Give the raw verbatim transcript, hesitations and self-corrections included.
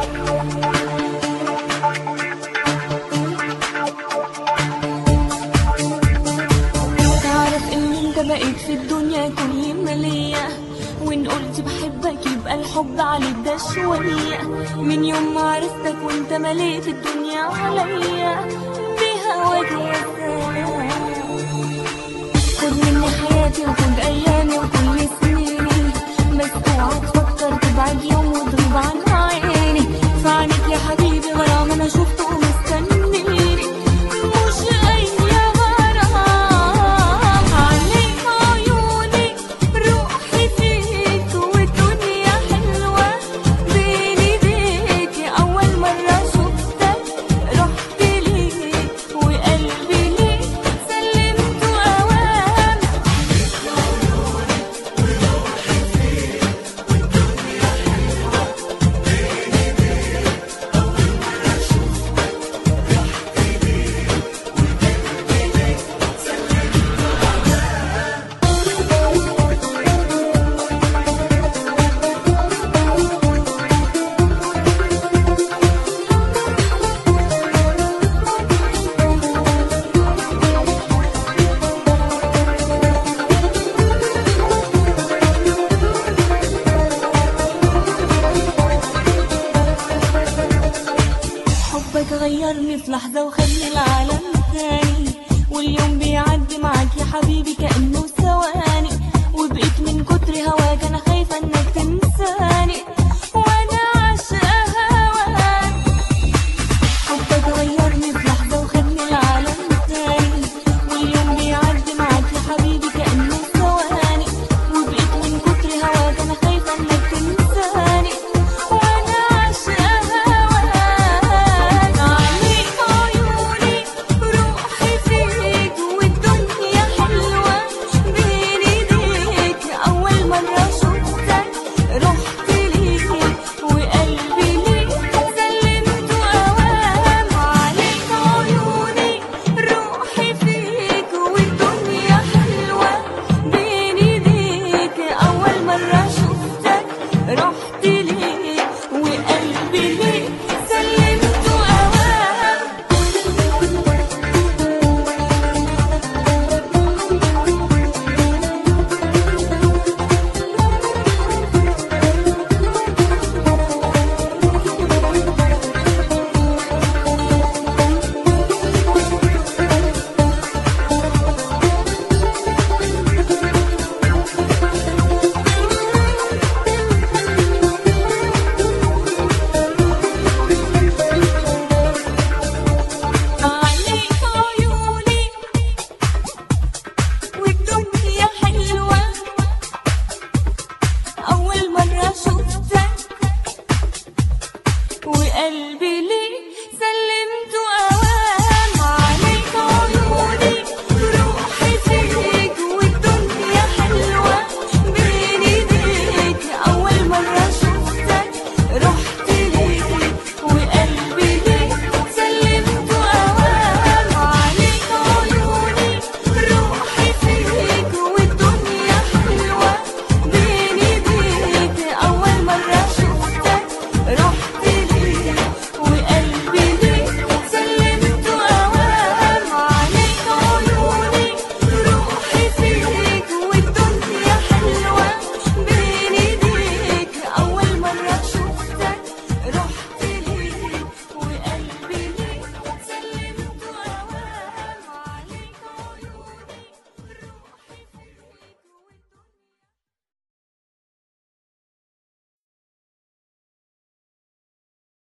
بقيت في الدنيا كل مالية، وإن قلت بحبك يبقى الحب عليك ده شوية. من يوم ما عرفتك وانت مليت الدنيا عليا بهواك يا سلام. خد مني حياتي وخد أيامي وكل سنيني، بس اوعى تفكر تبعد يوم وتغيب عن عيني. في عينيك يا حبيبي غرام أنا شفته ومستنيني، مش أي غيرني في لحظة وخدني العالم تاني. واليوم بيعدي معاك يا حبيبي كأنه ثواني، وبقيت من كتر هواك أنا خايفة إنك تنساني.